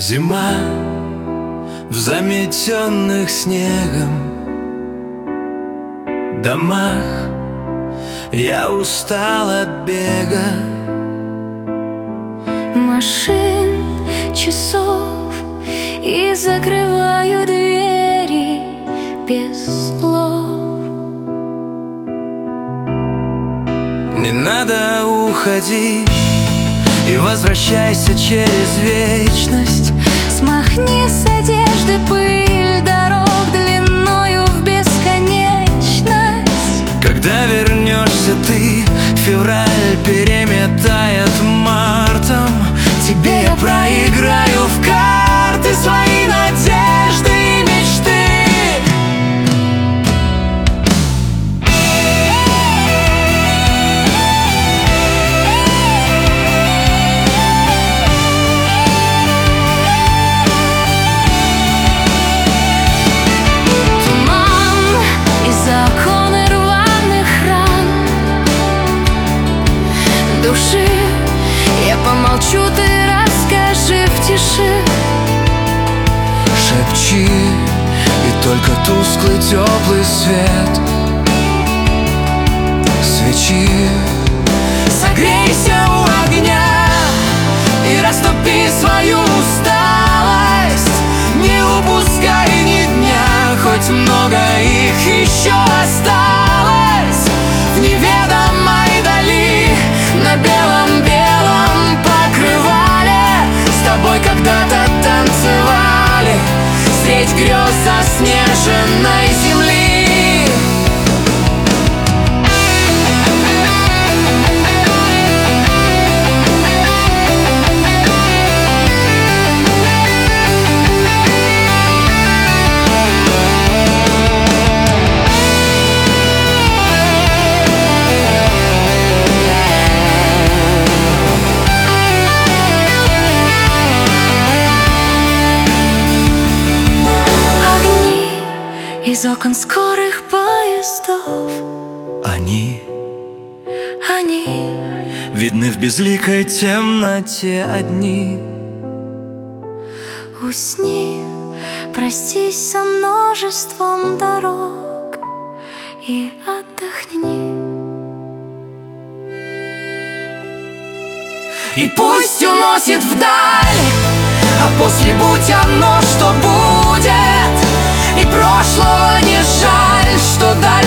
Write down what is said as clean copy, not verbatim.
Зима в заметенных снегом домах. Я устал от бега машин, часов, и закрываю двери без слов. Не надо уходить и возвращайся через вечность. Смахни с одежды пыль дорог длиною в бесконечность. Когда вернешься ты, февраль переметает мартом. Тебе я проиграю в карты свои надежды и мечты. Души, я помолчу, ты расскажи в тиши. Шепчи, и только тусклый теплый свет свечи. Согрейся у огня и растопи свою усталость. Не упускай ни дня, хоть много их еще осталось. В неведомой дали, на белом-белом покрывале с тобой когда-то танцевали средь грез заснеженной земли. Из окон скорых поездов Они видны в безликой темноте одни. Усни, простись со множеством дорог и отдохни. И пусть уносит вдаль, а после будь оно, что будет. И прошлого не жаль, что дальше